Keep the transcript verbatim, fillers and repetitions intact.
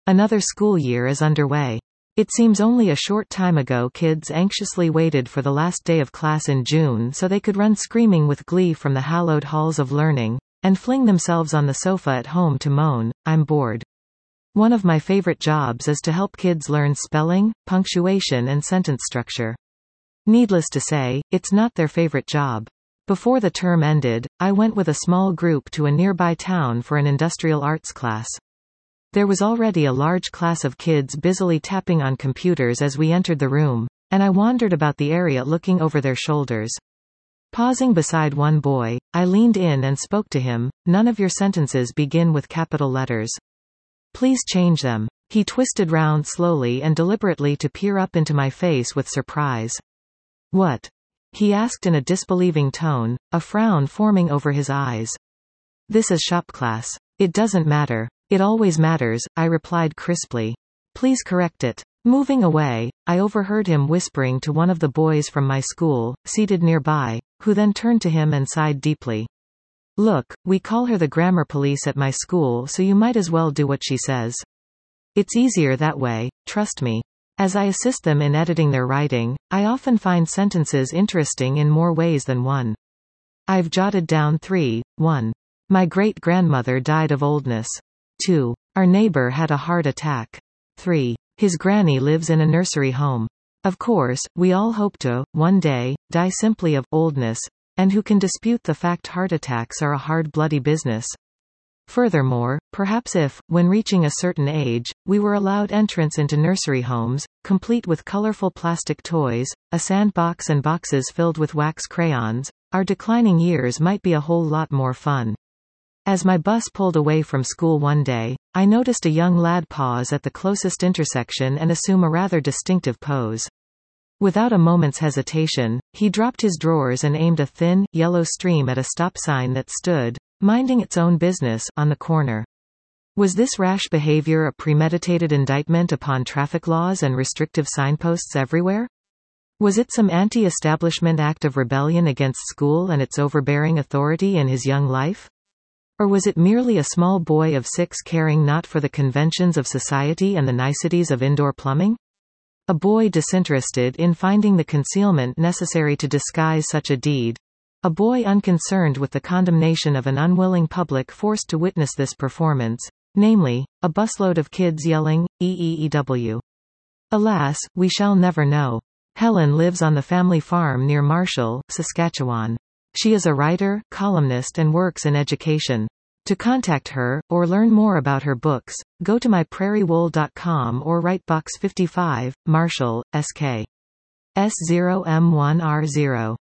Another school year is underway. It seems only a short time ago kids anxiously waited for the last day of class in June so they could run screaming with glee from the hallowed halls of learning, and fling themselves on the sofa at home to moan, "I'm bored." One of my favorite jobs is to help kids learn spelling, punctuation and sentence structure. Needless to say, it's not their favorite job. Before the term ended, I went with a small group to a nearby town for an industrial arts class. There was already a large class of kids busily tapping on computers as we entered the room, and I wandered about the area looking over their shoulders. Pausing beside one boy, I leaned in and spoke to him. "None of your sentences begin with capital letters. Please change them." He twisted round slowly and deliberately to peer up into my face with surprise. "What?" he asked in a disbelieving tone, a frown forming over his eyes. "This is shop class. It doesn't matter." "It always matters," I replied crisply. "Please correct it." Moving away, I overheard him whispering to one of the boys from my school, seated nearby, who then turned to him and sighed deeply. "Look, we call her the grammar police at my school, so you might as well do what she says. It's easier that way, trust me." As I assist them in editing their writing, I often find sentences interesting in more ways than one. I've jotted down three. one. My great-grandmother died of oldness. two. Our neighbor had a heart attack. three. His granny lives in a nursery home. Of course, we all hope to, one day, die simply of oldness, and who can dispute the fact heart attacks are a hard bloody business? Furthermore, perhaps if, when reaching a certain age, we were allowed entrance into nursery homes, complete with colorful plastic toys, a sandbox and boxes filled with wax crayons, our declining years might be a whole lot more fun. As my bus pulled away from school one day, I noticed a young lad pause at the closest intersection and assume a rather distinctive pose. Without a moment's hesitation, he dropped his drawers and aimed a thin, yellow stream at a stop sign that stood, minding its own business, on the corner. Was this rash behavior a premeditated indictment upon traffic laws and restrictive signposts everywhere? Was it some anti-establishment act of rebellion against school and its overbearing authority in his young life? Or was it merely a small boy of six caring not for the conventions of society and the niceties of indoor plumbing? A boy disinterested in finding the concealment necessary to disguise such a deed. A boy unconcerned with the condemnation of an unwilling public forced to witness this performance, namely, a busload of kids yelling, E E E W. Alas, we shall never know. Helen lives on the family farm near Marshall, Saskatchewan. She is a writer, columnist and works in education. To contact her, or learn more about her books, go to my prairie wool dot com or write Box fifty-five, Marshall, S K. S zero M one R zero.